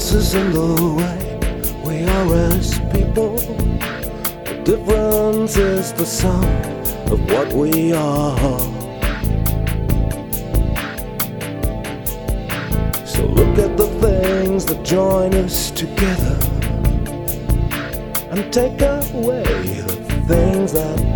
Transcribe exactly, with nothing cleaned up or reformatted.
differences in the way we are as people. The difference is the sum of what we are. So look at the things that join us together and take away the things that